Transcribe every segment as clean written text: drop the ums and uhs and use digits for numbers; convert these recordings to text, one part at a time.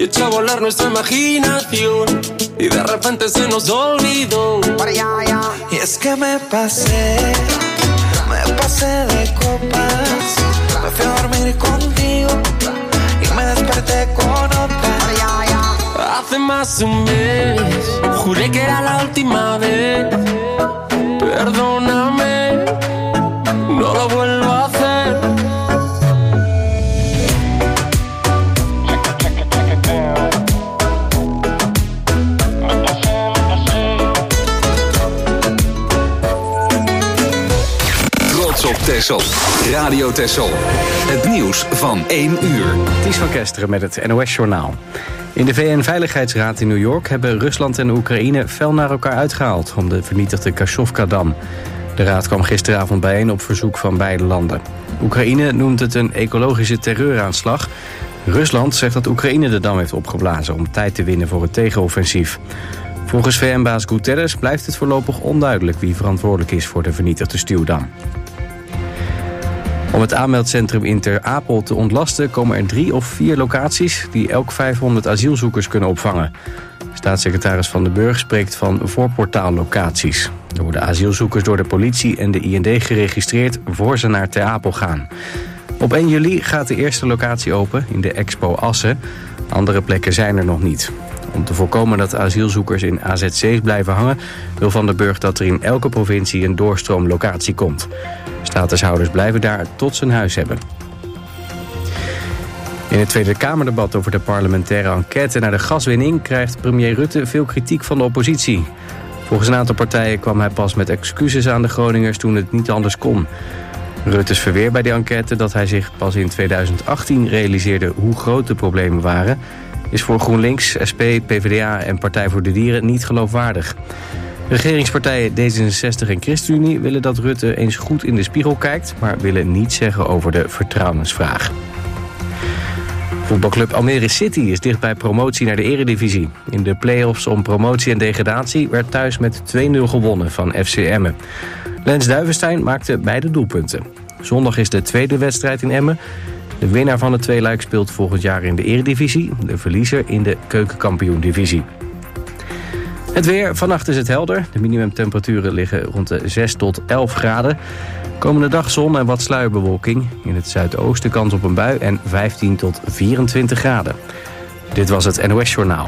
echó a volar nuestra imaginación y de repente se nos olvidó. Y es que me pasé de copas, me fui a dormir contigo y me desperté con otra. Hace más de un mes juré que era la última vez. Perdóname, no lo vuelvo a hacer. Trots op Texel. Radio Texel. Het nieuws van 1 uur. Ties van Kesteren met het NOS-journaal. In de VN-veiligheidsraad in New York hebben Rusland en Oekraïne fel naar elkaar uitgehaald om de vernietigde Kachovka-dam. De raad kwam gisteravond bijeen op verzoek van beide landen. Oekraïne noemt het een ecologische terreuraanslag. Rusland zegt dat Oekraïne de dam heeft opgeblazen om tijd te winnen voor het tegenoffensief. Volgens VN-baas Guterres blijft het voorlopig onduidelijk wie verantwoordelijk is voor de vernietigde stuwdam. Om het aanmeldcentrum in Ter Apel te ontlasten komen er 3 of 4 locaties die elk 500 asielzoekers kunnen opvangen. Staatssecretaris Van den Burg spreekt van voorportaallocaties. Er worden asielzoekers door de politie en de IND geregistreerd voor ze naar Ter Apel gaan. Op 1 juli gaat de eerste locatie open in de Expo Assen. Andere plekken zijn er nog niet. Om te voorkomen dat asielzoekers in AZC's blijven hangen, wil Van den Burg dat er in elke provincie een doorstroomlocatie komt. Statushouders blijven daar tot ze een huis hebben. In het Tweede Kamerdebat over de parlementaire enquête naar de gaswinning krijgt premier Rutte veel kritiek van de oppositie. Volgens een aantal partijen kwam hij pas met excuses aan de Groningers toen het niet anders kon. Rutte's verweer bij de enquête dat hij zich pas in 2018 realiseerde hoe groot de problemen waren, is voor GroenLinks, SP, PvdA en Partij voor de Dieren niet geloofwaardig. Regeringspartijen D66 en ChristenUnie willen dat Rutte eens goed in de spiegel kijkt, maar willen niets zeggen over de vertrouwensvraag. Voetbalclub Almere City is dicht bij promotie naar de Eredivisie. In de play-offs om promotie en degradatie werd thuis met 2-0 gewonnen van FC Emmen. Lens Duivenstein maakte beide doelpunten. Zondag is de tweede wedstrijd in Emmen. De winnaar van het tweeluik speelt volgend jaar in de Eredivisie, de verliezer in de Keukenkampioen-divisie. Het weer, vannacht is het helder. De minimumtemperaturen liggen rond de 6 tot 11 graden. Komende dag zon en wat sluierbewolking. In het zuidoosten kans op een bui en 15 tot 24 graden. Dit was het NOS Journaal.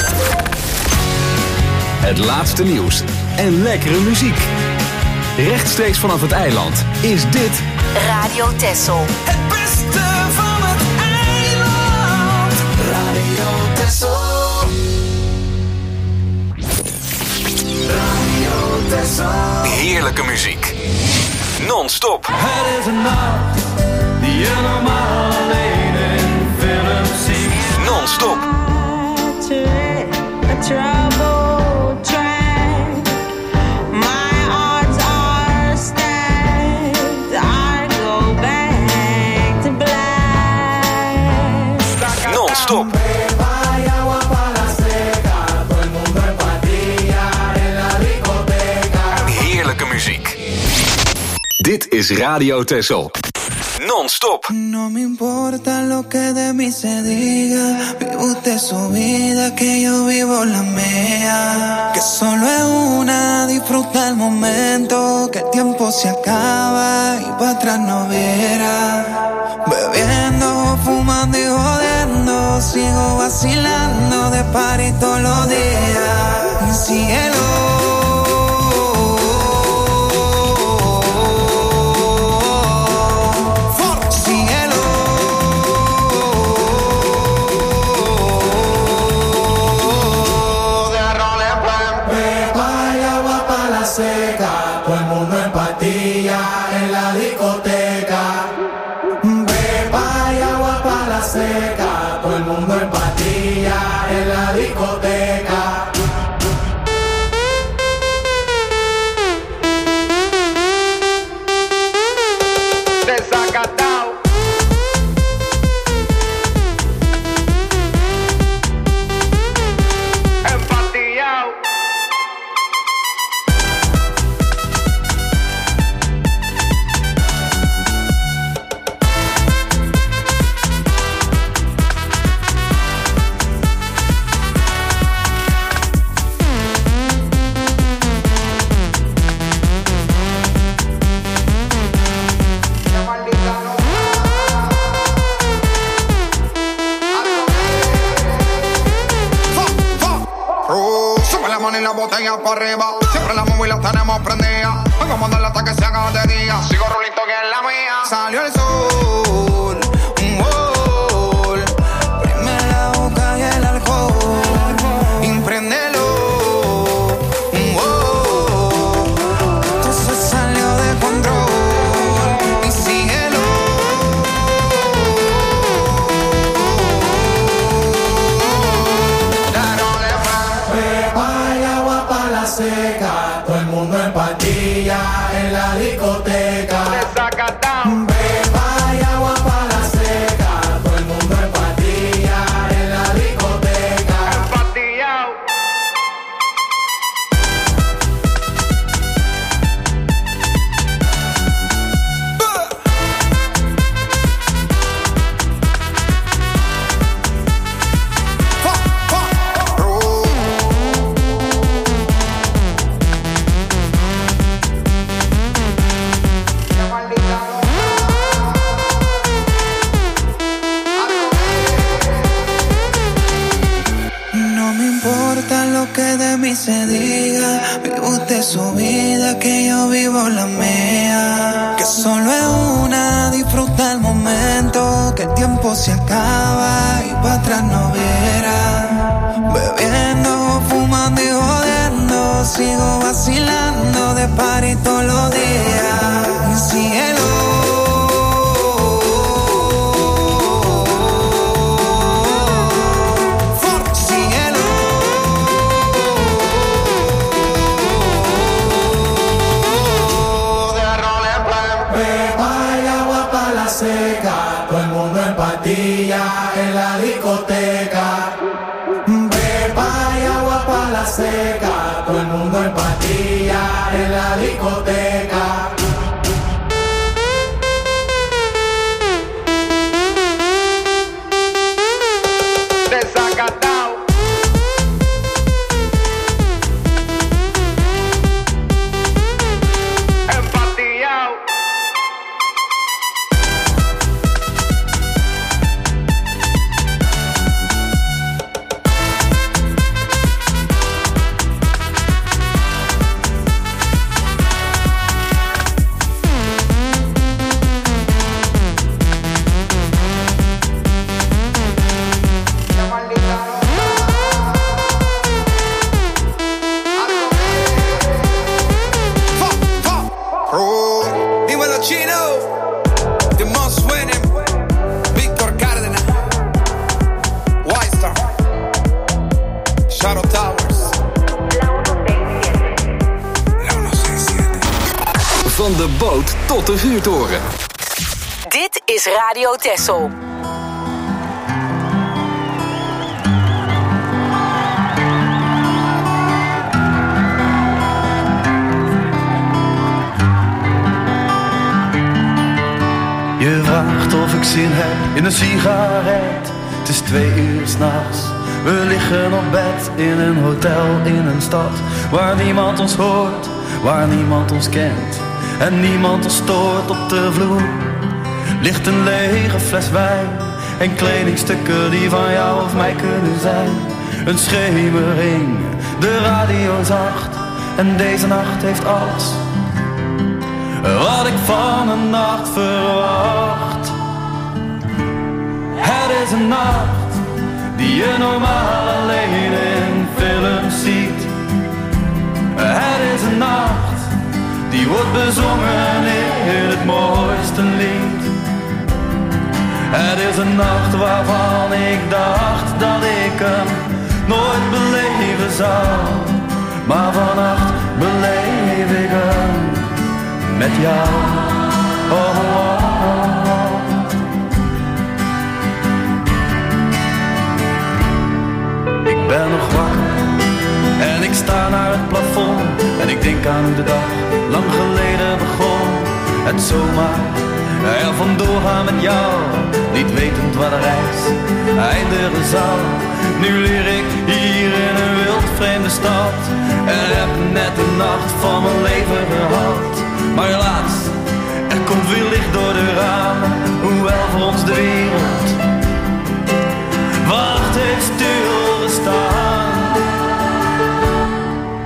Het laatste nieuws en lekkere muziek. Rechtstreeks vanaf het eiland is dit Radio Texel. Het beste van het eiland. Radio Texel. Radio Texel. heerlijke muziek. Non-stop. Het is een nacht die je normaal alleen in films ziet. Non-stop. Non-stop. Heerlijke muziek. Dit is Radio Texel. Non-stop. No me importa lo que de mí se diga. Vive usted su vida, que yo vivo la mía. Que solo es una, disfruta el momento. Que el tiempo se acaba y para atrás no viera. Bebiendo, fumando y jodiendo. Sigo vacilando de party todos los días. Mi cielo. Todo el mundo en patilla en la discoteca. Beba y agua para la seca. Todo el mundo en patilla en la discoteca. Desacatado. Empatillado. y la botella para arriba. Siempre la móvil la tenemos prendida. Vengo a mandarla hasta que se haga de día. Sigo rulito que es la mía. Salió el sol, un gol. Prime la boca y el alcohol. Impréndelo, un gol. Todo se salió de control. Y síguelo. Pepa y agua para la seca. Todo el mundo en patilla en la discoteca. Pepa y agua para la seca. Todo el mundo en patilla en la discoteca. No me importa lo que de mí se diga. Vive usted su vida, que yo vivo la mía. Que solo es una, disfruta el momento. Que el tiempo se acaba y para atrás no verá. Bebiendo, fumando y jodiendo. Sigo vacilando de party todos los días. Y síguelo. Seca, todo el mundo en patilla en la discoteca. Pepa y agua para la seca, todo el mundo en patilla en la discoteca. Desacatao. Empatillao. Dímelo Chino, The Most Winning, Víctor Cárdenas, White Star, Shadow Towers, La 167. Van de boot tot de vuurtoren. Dit is Radio Texel. Je vraagt of ik zin heb in een sigaret. Het is 2 uur 's nachts. We liggen op bed in een hotel in een stad waar niemand ons hoort, waar niemand ons kent en niemand ons stoort. Op de vloer ligt een lege fles wijn en kledingstukken die van jou of mij kunnen zijn. Een schemering, de radio zacht en deze nacht heeft alles wat ik van een nacht verwacht. Het is een nacht die je normaal alleen in films ziet. Het is een nacht die wordt bezongen in het mooiste lied. Het is een nacht waarvan ik dacht dat ik hem nooit beleven zou. Maar vannacht beleef ik hem met jou. Oh, oh, oh, oh. Ik ben nog wakker en ik sta naar het plafond en ik denk aan hoe de dag lang geleden begon. Het zomaar er vandoor gaan met jou, niet wetend waar de reis eindigen zal. Nu leer ik hier in een wild vreemde stad en heb net de nacht van mijn leven gehad. Maar helaas, er komt weer licht door de ramen, hoewel voor ons de wereld wacht heeft stilgestaan.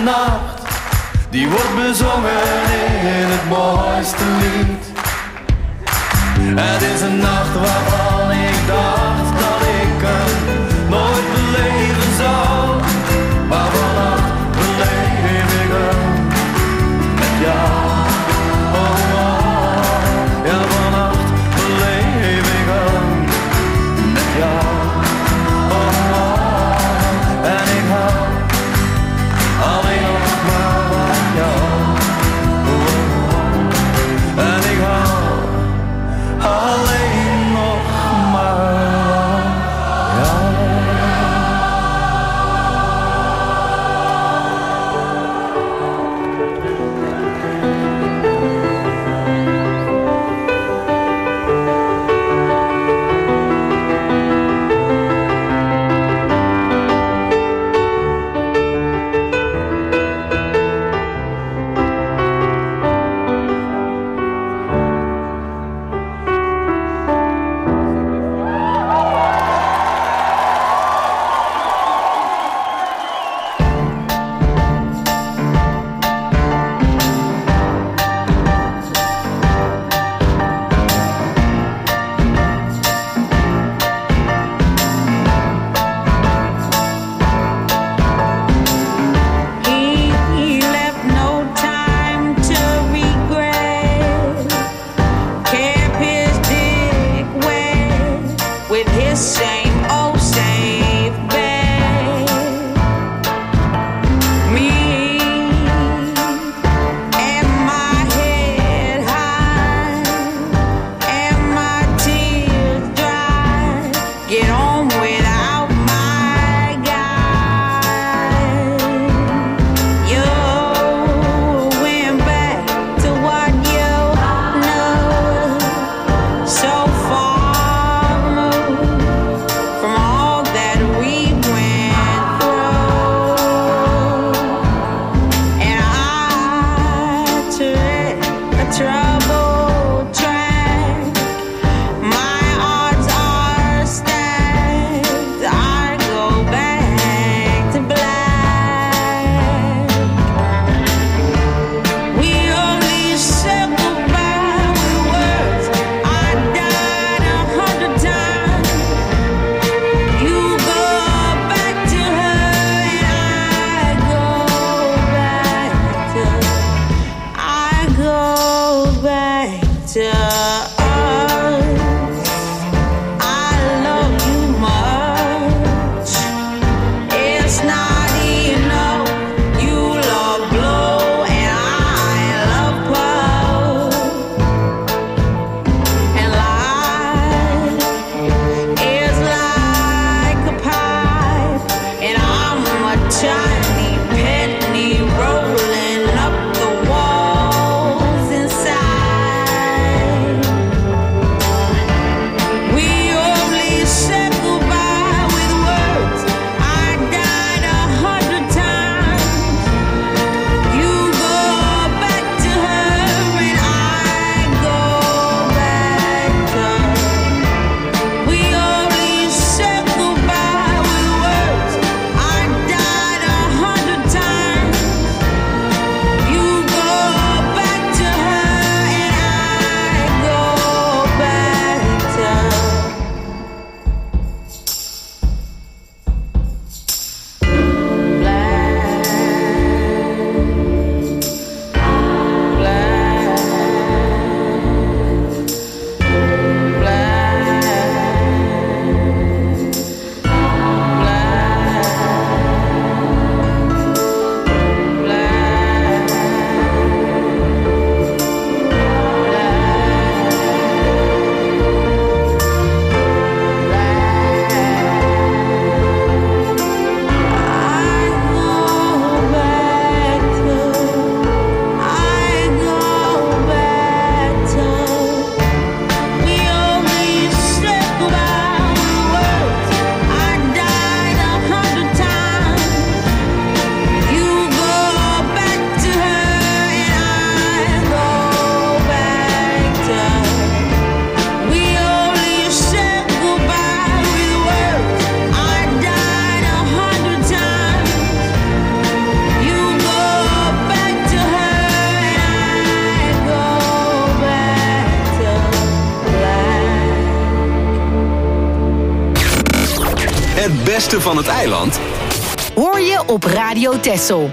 nacht, die wordt bezongen in het mooiste lied. Het is een nacht waarvan ik dacht dat ik hem nooit beleven zou, maar vannacht beleef ik hem met jou. Oh, oh, ja, vannacht beleef ik hem met jou. Oh, oh, en ik hou alleen nog maar van jou. Oh, oh, en ik hou alleen nog maar beste van het eiland hoor je op Radio Texel.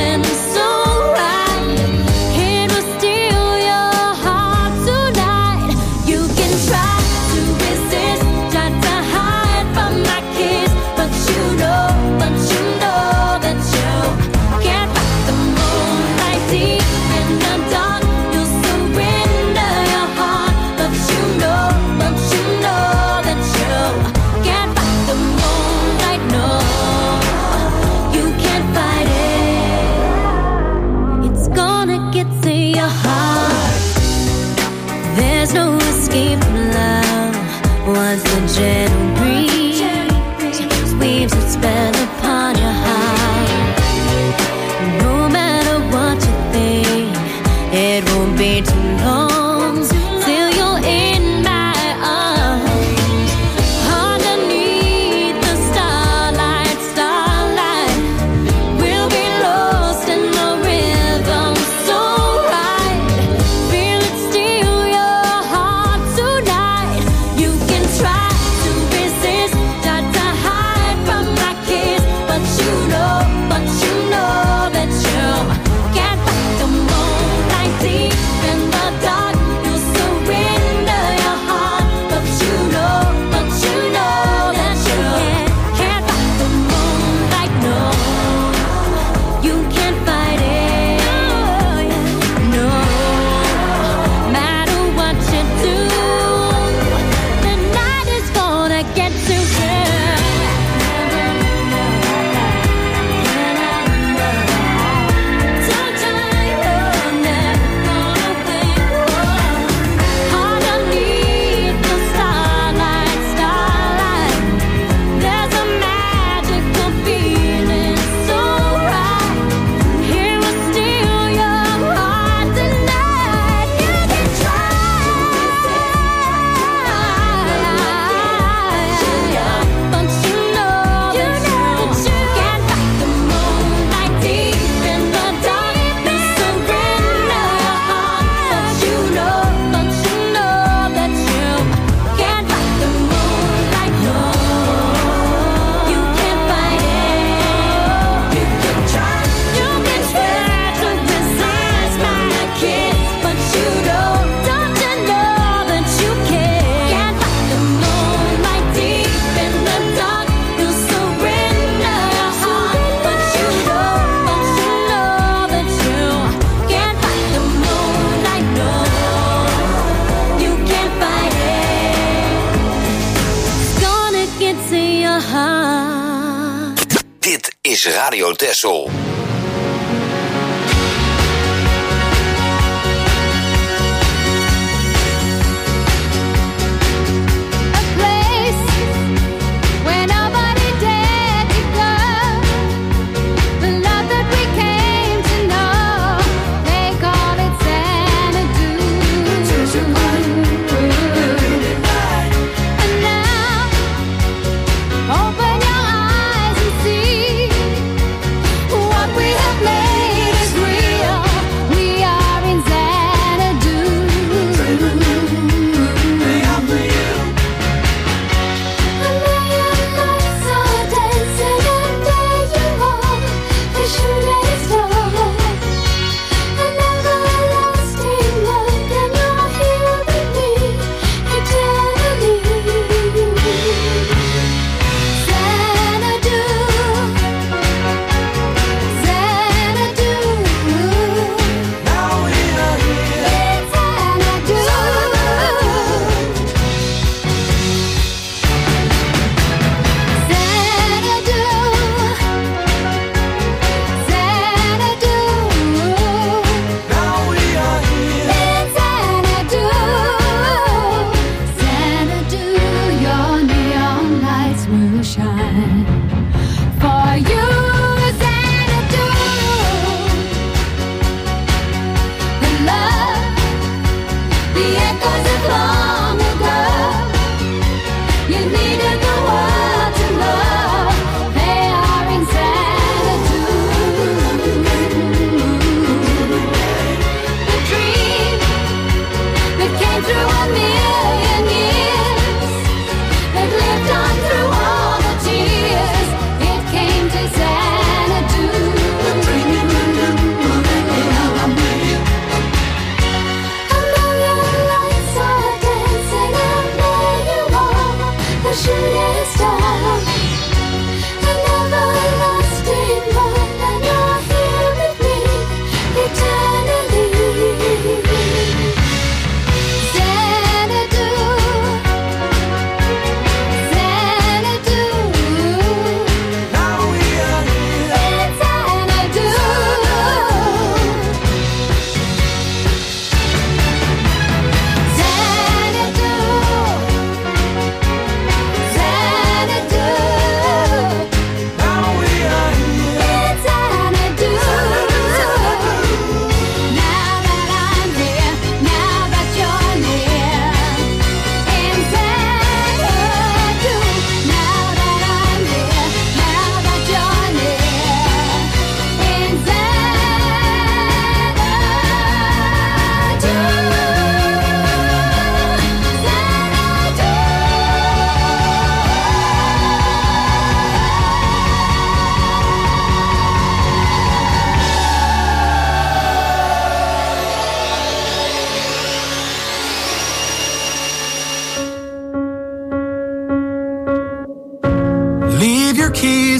It will steal your heart tonight. gentle breeze weaves its spell upon your heart. No matter what you think, it won't be too long till you're in my arms. Underneath the starlight, we'll be lost in the rhythm so right. Feel it steal your heart tonight. You can try to resist, try to hide from my kiss, but you know that you can't fight the moonlight deep in the dark. You'll surrender your heart, but you know that you can't fight the moonlight. No, you can't fight it. No, matter what you do, the night is gonna get to you. Underneath the starlight, there's a magical feeling so right. Here will steal your heart tonight. You can try, but you know that you can't fight the moonlight deep in the dark. You surrender your heart, but you know that you can't fight the moonlight. No, you can't fight it. You can try to resist my kiss, but you don't you know that you can't fight the moonlight deep in the dark. You surrender your heart, but you know that you can't fight the moonlight. No, you can't fight it. It's gonna get to your heart. Dit is Radio Texel. A place where nobody dared to go. The love that we came to know, they call it Xanadu. And now, open your eyes and see what we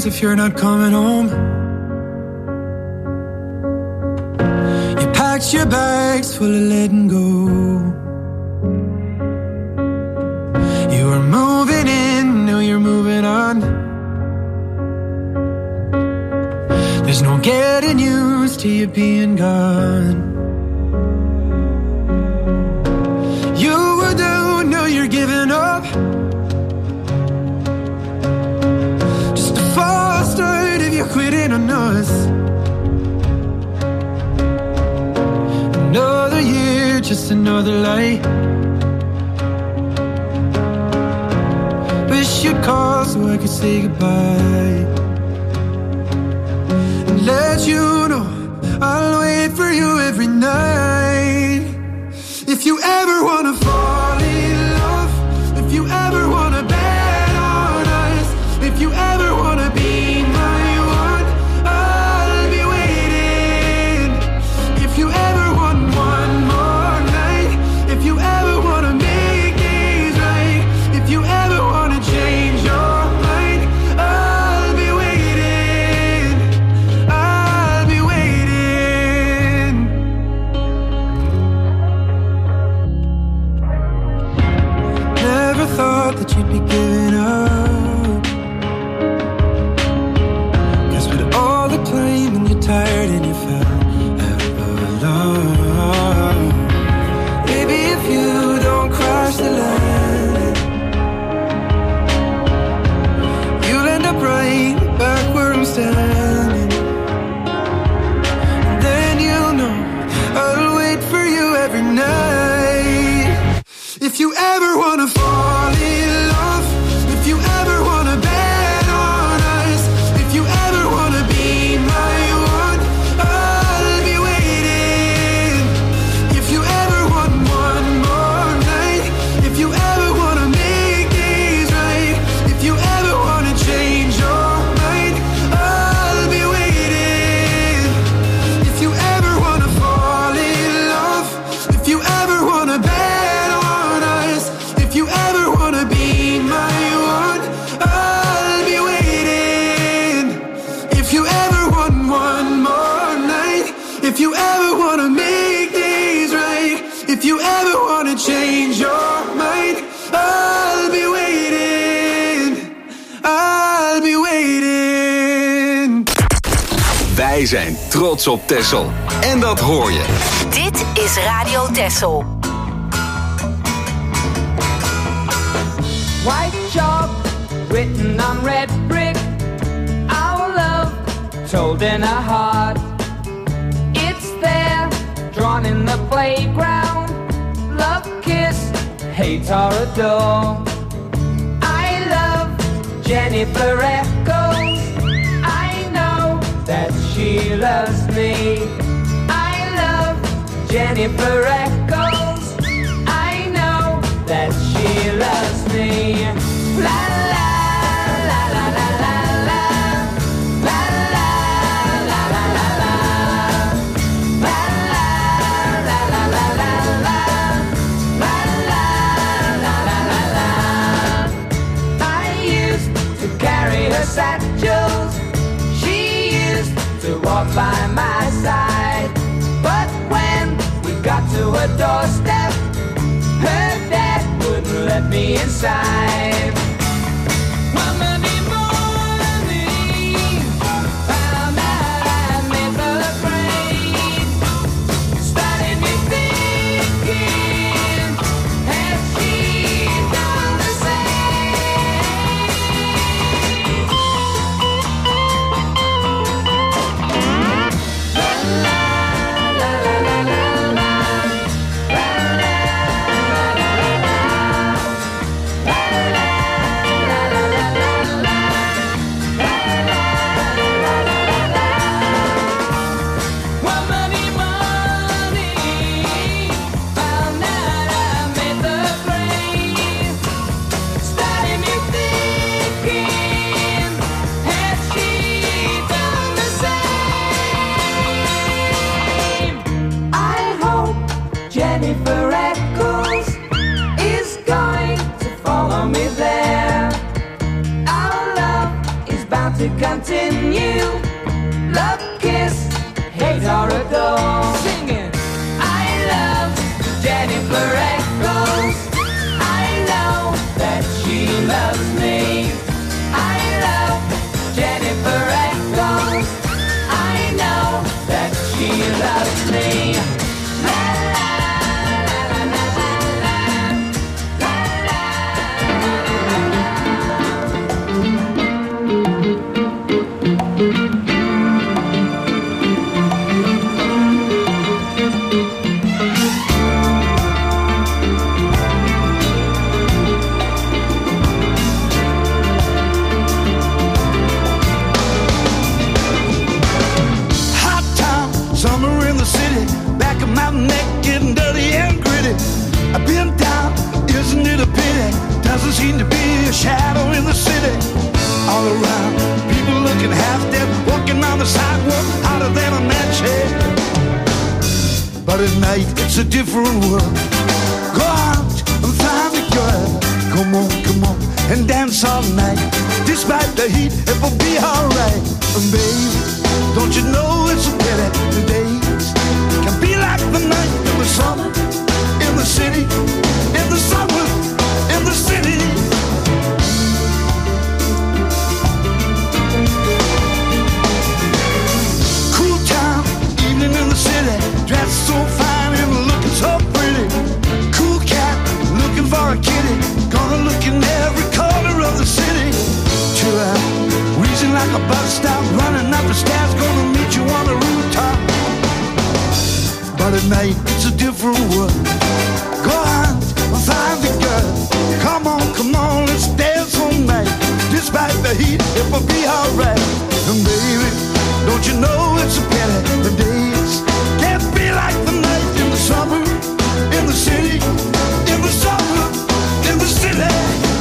if you're not coming home. You packed your bags full of letting go. You were moving in, now you're moving on. There's no getting used to you being gone. You were down, now you're giving up. Just a false start if you're quitting on us. Another year, just another lie. Wish you'd call so I could say goodbye. And let you know I'll wait for you every night. If you ever wanna fall in love, if you ever wanna bet on us, if you ever wanna be my one, I'll be waiting. If you ever want one more night, if you ever wanna make things right, if you ever wanna change your mind, I'll be waiting. I'll be waiting. Never thought that you'd be giving up. 'Cause with all the time and you're tired and you fell ever alone. Maybe if you don't crash the land, you'll end up right back where I'm standing. And then you'll know I'll wait for you every night. If you ever wanna fall in love, if you ever wanna bet on us, if you ever wanna be my one, I'll be waiting. If you ever want one more night, if you ever wanna make things right, if you ever wanna change your mind, I'll be waiting. If you ever wanna fall in love, if you ever wanna bet on us, if you ever wanna be my one, I'll be waiting. If you ever want one more night, if you ever wanna make things right, if you ever wanna change your mind, I'll be waiting. I'll be waiting. Wij zijn trots op Texel. En dat hoor je. Dit is Radio Texel. White chalk written on red brick, our love told in a heart. It's there, drawn in the playground. Love, kiss, hate or adore. I love Jennifer Echoes. I know that she loves me. I love Jennifer Echoes. I know that she loves me. La la la la la la la. La la la la la la. La la la la la la la. La la la la la la. I used to carry her satchels. She used to walk by my side. But when we got to her doorstep, her dad wouldn't let me inside. One Monday morning, found out I made her afraid. Started me thinking, has she done the same? La la la la la la la. La la la la la la. Jennifer Echoes is going to follow me there. Our love is bound to continue. continue. Love, kiss, hate or adore. Singing, I love Jennifer Echoes. I know that she loves me. I love Jennifer Echoes. I know that she loves me. La la la la la la la Summer in the city, back of my neck getting dirty and gritty. I've been down, isn't it a pity? Doesn't seem to be a shadow in the city. All around, people looking half dead, walking on the sidewalk, hotter than a match head. But at night, it's a different world. Go out and find a girl. Come on, and dance all night. Despite the heat, it will be alright. And baby, don't you know it's a pity the days can be like the night in the summer, in the city, in the summer, in the city. Cool town, evening in the city, dressed so fine and looking so pretty. Cool cat, looking for a kitty, gonna look in every corner of the city. Chill out, wheezing like a bus stop, running up the stairs, gonna meet you on the rooftop. But at night, it's a different world. Go out and find the girl. Come on, let's dance all night. Despite the heat, it will be alright. And baby, don't you know it's a pity the days can't be like the night in the summer, in the city, in the summer, in the city.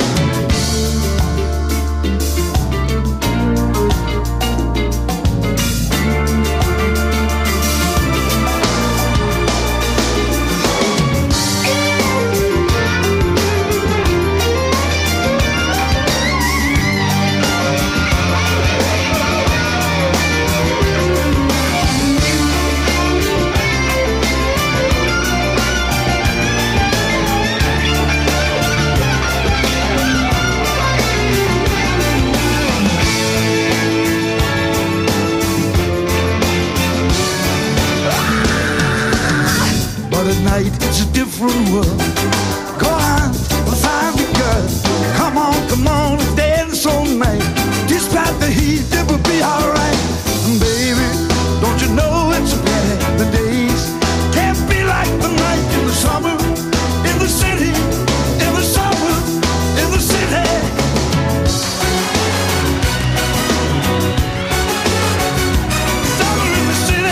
At night, it's a different world. Go out and find a girl. Come on, and dance all night. Despite the heat, it will be alright. And baby, don't you know it's a pity the days can't be like the night in the summer, in the city, in the summer, in the city. Summer in the city.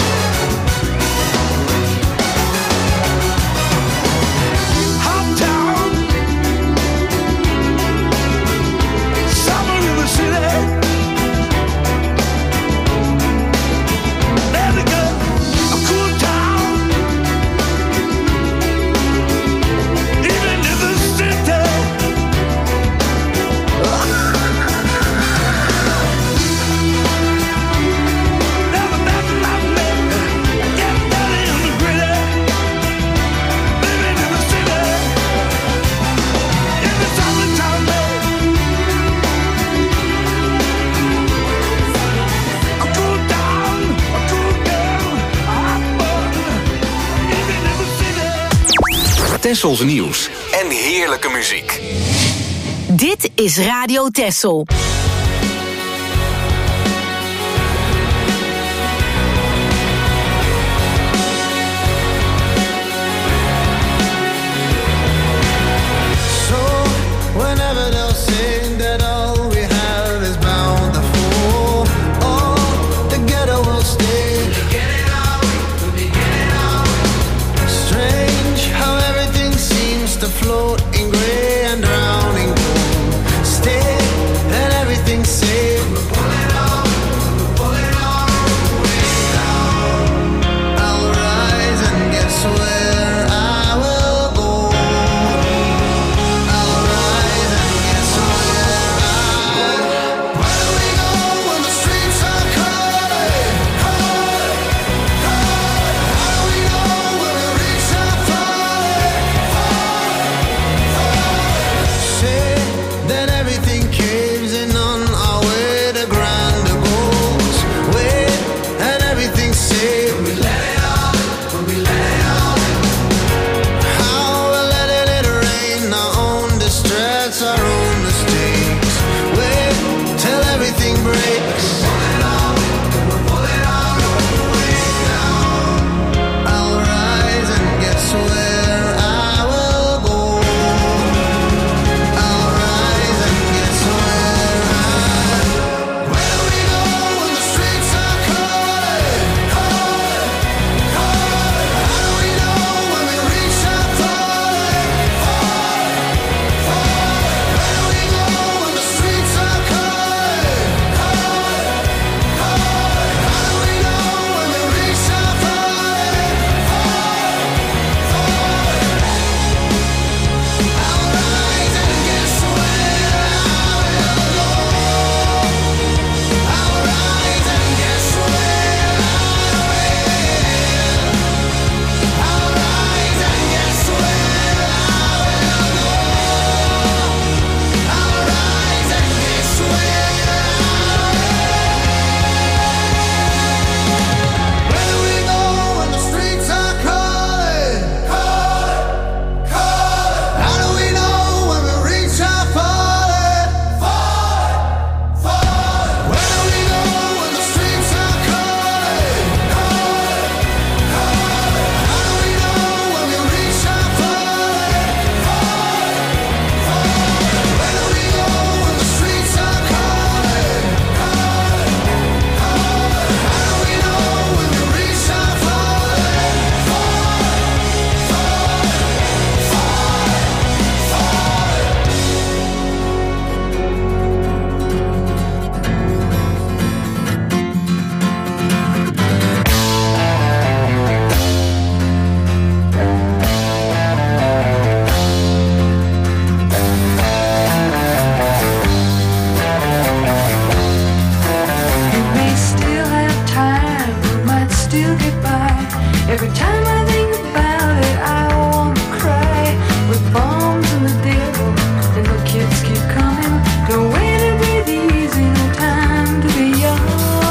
Tessels nieuws en heerlijke muziek. Dit is Radio Tessel. Float in gray and drowning gold. Stay and everything Every time I think about it, I wanna cry. With bombs and the devil, and the kids keep coming. No way to breathe easy, no time to be young.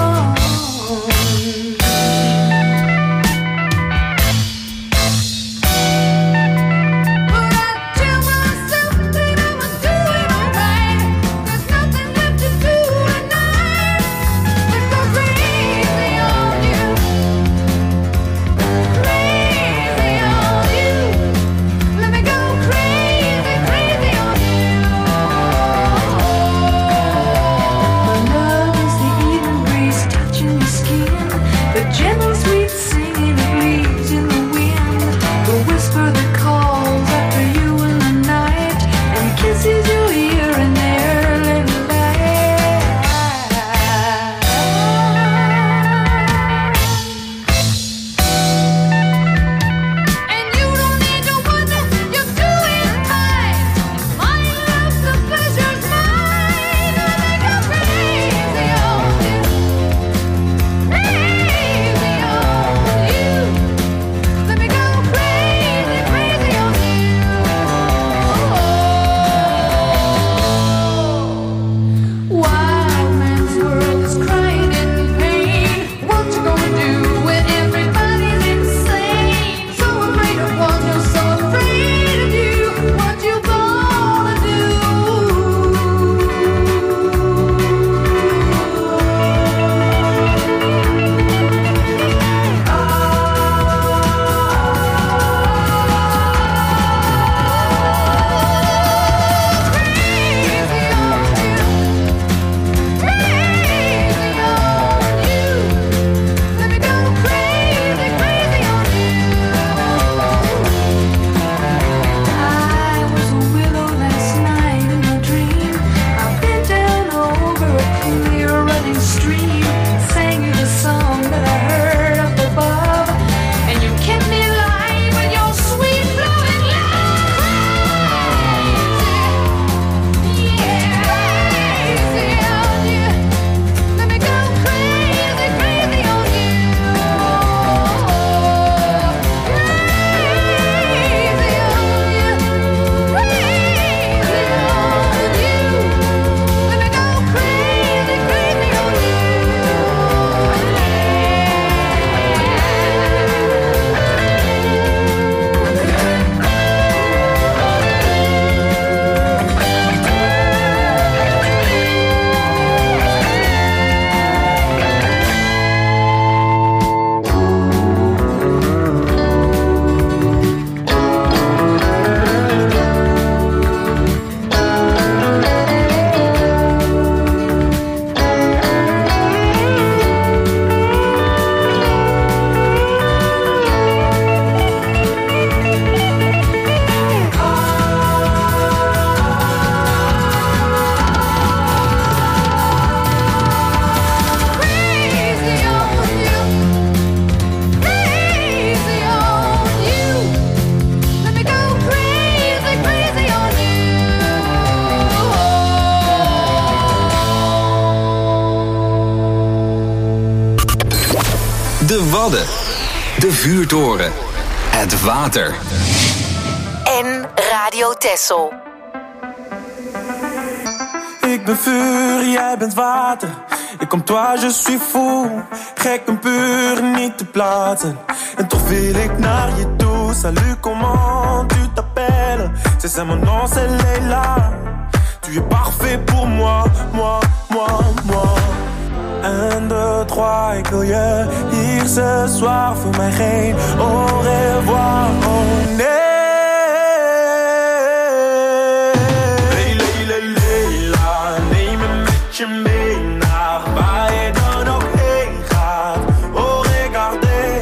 De Wadden. De vuurtoren. Het water. En Radio Texel. Ik ben vuur, jij bent water. Ik comme toi, je suis fou. Gek en puur, niet te plaatsen. En toch wil ik naar je toe. Salut, comment tu t'appelles? C'est ça mon nom, c'est Leila. Tu es parfait pour moi, moi, moi, moi. 1, 2, 3, ik wil je hier ce soir. Voor mij geen au revoir, oh nee. Leila, neem me met je mee naar waar je dan ook heen gaat. Oh, regardez.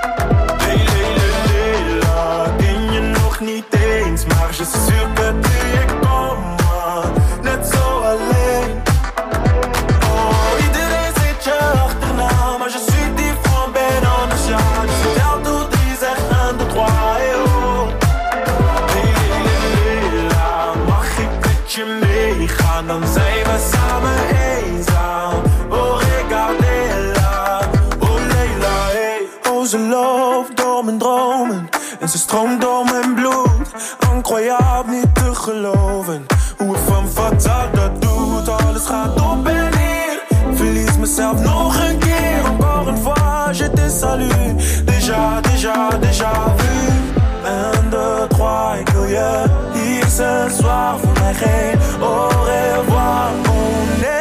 Leila, ken je nog niet eens, maar je suis sûr que tu es comme moi, net zo alleen. Maar je suis différent, ben en de chat. Je vertel tout, die zegt 1, 2, 3, oh. Leila, mag ik met je meegaan? Dan zijn we samen eenzaam. Oh, regardez-la, oh Leila, hey. Oh, ze loopt door al mijn dromen en ze stroomt door mijn bloed. Incroyable, niet te geloven hoe het van fataal dat doet. Alles gaat op en neer, verlies mezelf nog een keer. Encore une fois, je te salue. Déjà vu. 1, 2, 3, ik wil je hier ce soir. Voor mij geen au revoir, oh nee.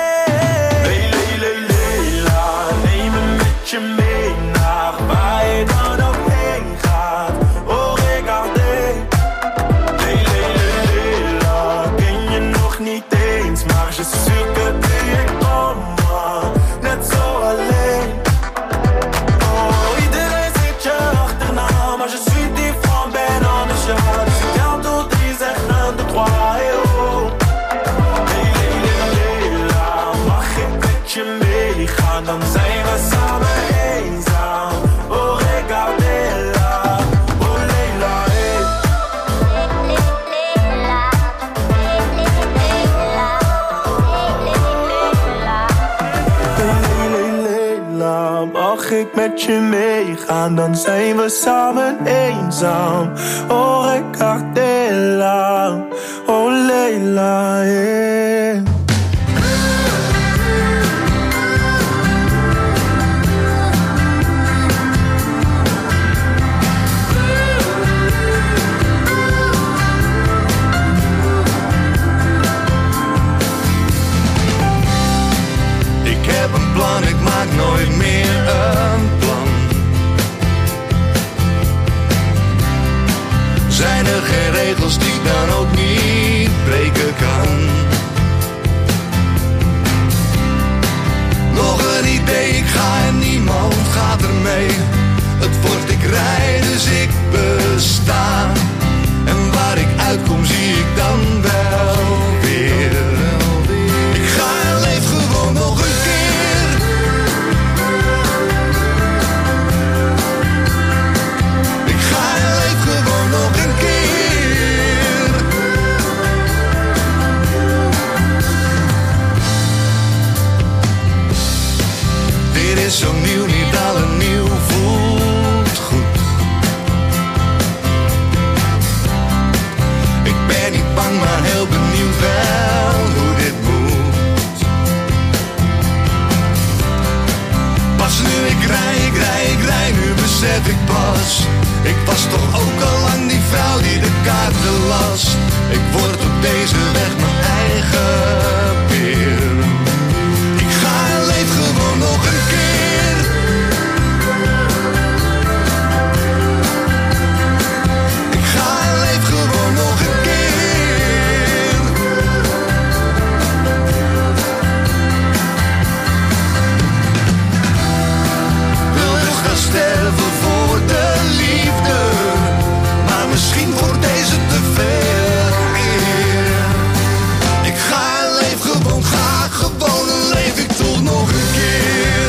Leila, neem me met je mee naar waar je dan ook heen gaat. Oh, regardez. Leila, ken je nog niet eens, maar je suis sûr que tu es comme moi, net zo alleen. Oh, iedereen zit je achterna, maar je suis différent, ben anders, ja. Dus ik tel tot 3, zeg 1, 2, 3, hey oh. Leila, mag ik met je meegaan, dan zijn we samen eenzaam. Oh, regardez-la, oh Leila, hey. Leila, mag ik met je meegaan, dan zijn we samen eenzaam. Oh, regardez-la, oh Leila, hey. Ik heb een plan, ik maak nooit meer een plan. Zijn er geen regels die ik dan ook niet breken kan? Nog een idee, ik ga en niemand gaat ermee. Het wordt ik rij, dus ik besta. En waar ik uitkom zie ik dan wel weer. Ik ga en leef gewoon nog een keer. Ik ga en leef gewoon nog een keer. Dit is zo nieuw, niet alle nieuw voelt goed. Ik ben niet bang, maar heel benieuwd wel hoe dit moet. Pas nu ik rij, nu besef ik pas. Ik was toch ook al lang die vrouw die de kaarten las. Ik word op deze weg mijn eigen peer. Ik ga en leef gewoon nog een keer. Ik ga en leef gewoon nog een keer. Wil dus gaan sterven voor de liefde, maar misschien voor deze te veel eer. Ik ga en leef gewoon, ga gewoon en leef ik toch nog een keer.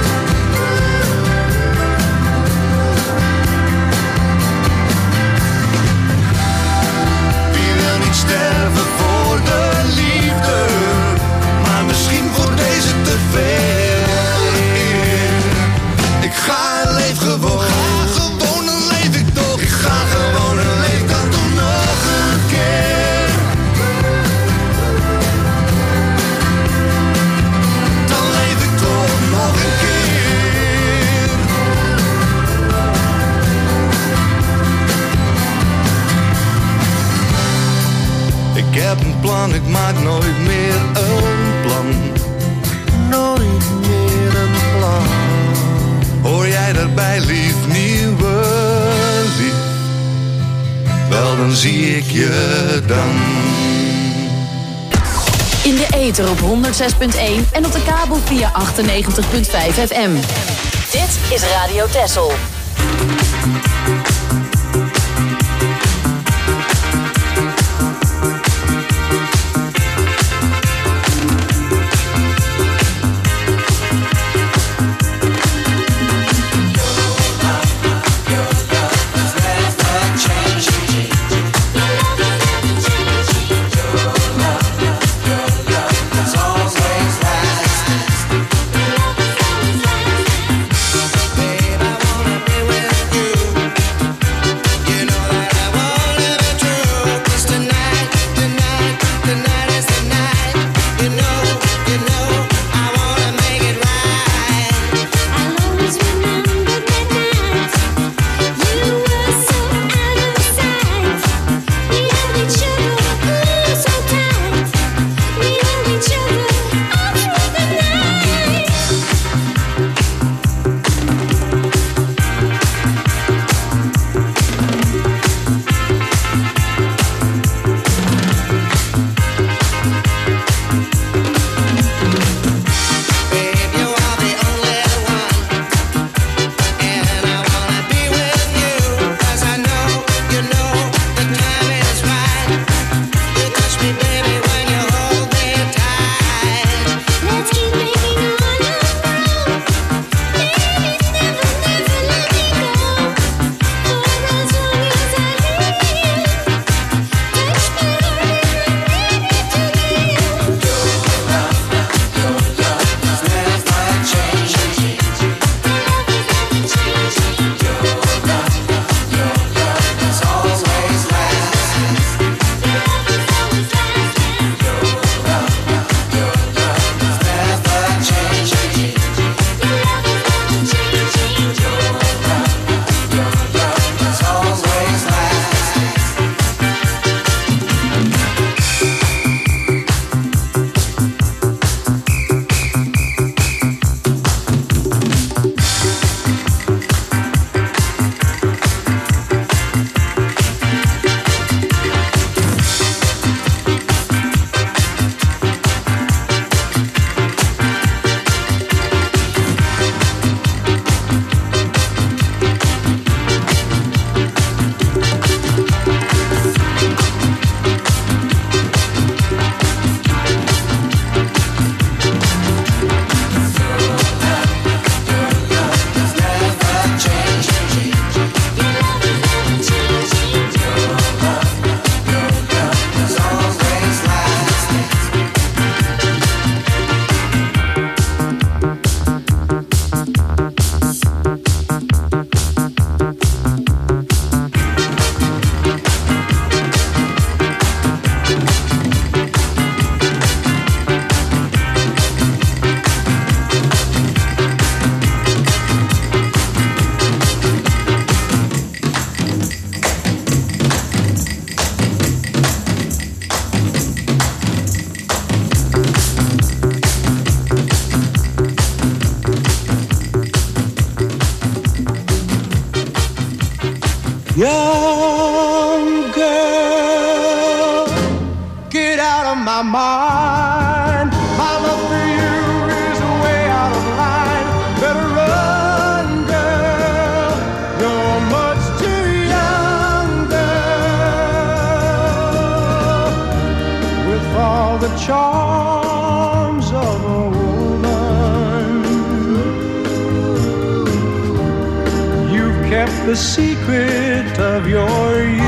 Wie wil niet sterven voor de liefde, maar misschien voor deze te veel eer. Ik ga en leef gewoon, ga gewoon en leef ik toch. Ik ga gewoon en leef dan toch nog een keer. Dan leef ik toch nog een keer. Ik heb een plan, ik maak nooit meer een plan. Nooit meer een plan. Hoor jij daarbij, lief, nieuwe lief? Wel, dan zie ik je dan. In de ether op 106.1 en op de kabel via 98.5 FM. Dit is Radio Texel. Babe, I wanna be with you. Young girl, get out of my mind. My love for you is way out of line. Better run, girl. You're much too young, girl. With all the charms of a woman, you've kept the secret of your youth.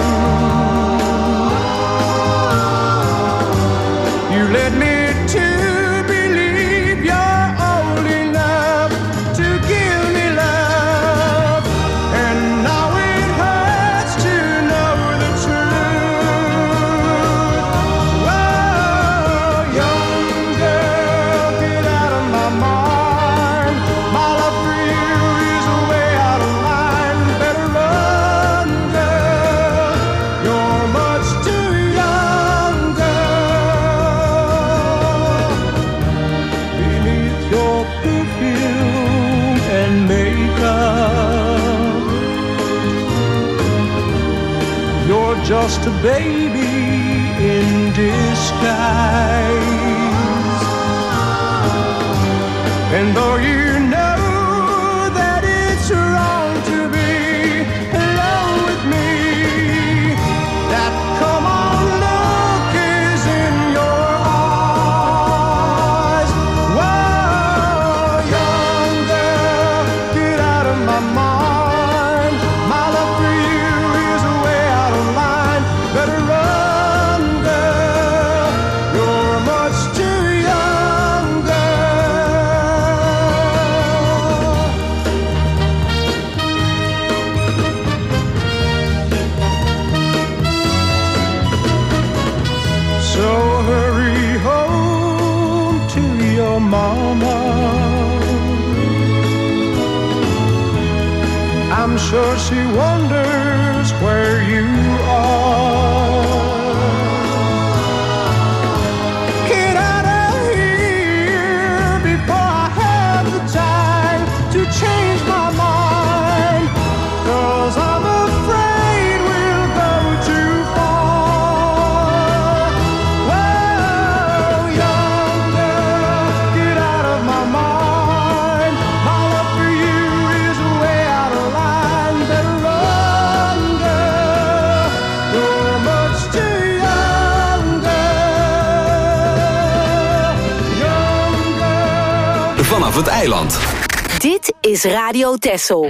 You led me to believe you're old enough to give me love, and now it hurts to know the truth. Whoa, young girl, get out of my mind. My love for you is way out of line. Better run, girl. You're much too young, girl. Beneath your perfume and makeup, you're just a baby in disguise. And though you know that it's wrong to be alone with me, that come on look is in your eyes. Whoa, young girl, get out of my mind. My love for you is way out of line. Better run, girl. You're much too young, girl. So hurry home to your mama. I'm sure she wonders where you are. Get out of here before I have the time to change my mind, 'cause I'm afraid we'll go too far. Whoa, young girl, get out of my mind. My love for you is way out of line. Better run, girl. You're much too young, girl. Young girl. Vanaf het eiland. Dit is Radio Texel.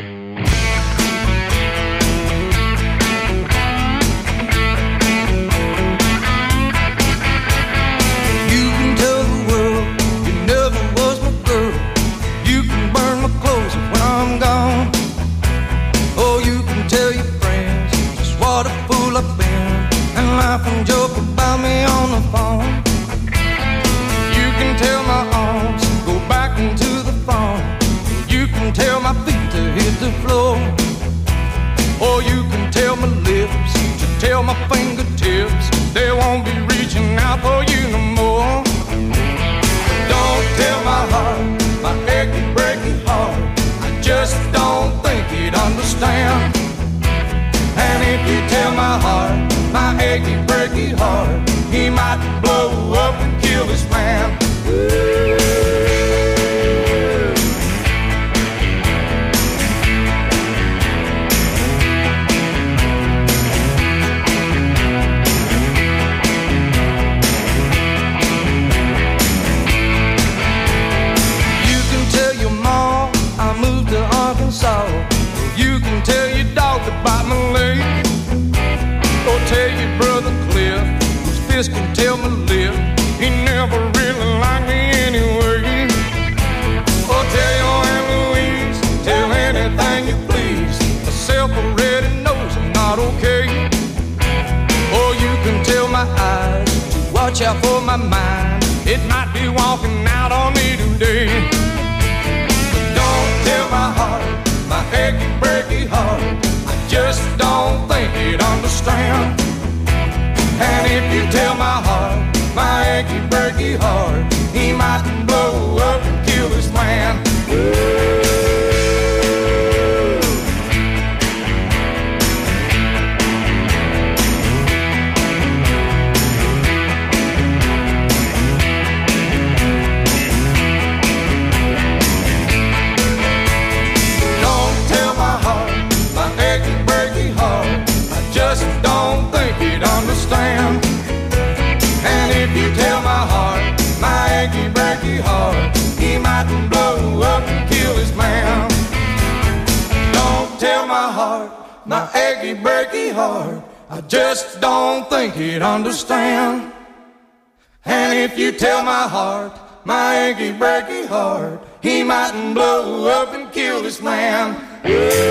You can tell the world you never was my girl. You can burn my clothes when I'm gone. Oh, you can tell your friends just what a fool I've been, and laugh and joke about me on the phone. You can tell my arms go back into the phone. You can tell my feet to hit the floor. Or you can tell my lips to tell my fingertips they won't be reaching out for you no more. Don't tell my heart, my achy, breaky heart, I just don't think he'd understand. And if you tell my heart, my achy, breaky heart, he might blow up and kill this man. You can tell your mom I moved to Arkansas. You can tell your dog to bite my leg. Or tell your brother Cliff, whose fist can tell my lip, he never really liked me anyway. Or tell your Aunt Louise, tell anything you please, myself already knows I'm not okay. Or you can tell my eyes to watch out for my mind, it might be walking out on me today. Don't tell my heart, my achy, breaky heart, I just don't think he'd understand. And if you tell my heart, my achy, breaky heart, he might blow up and kill this man. tell my heart, my achy, breaky heart, I just don't think he'd understand. And if you tell my heart, my achy, breaky heart, he mightn't blow up and kill this man.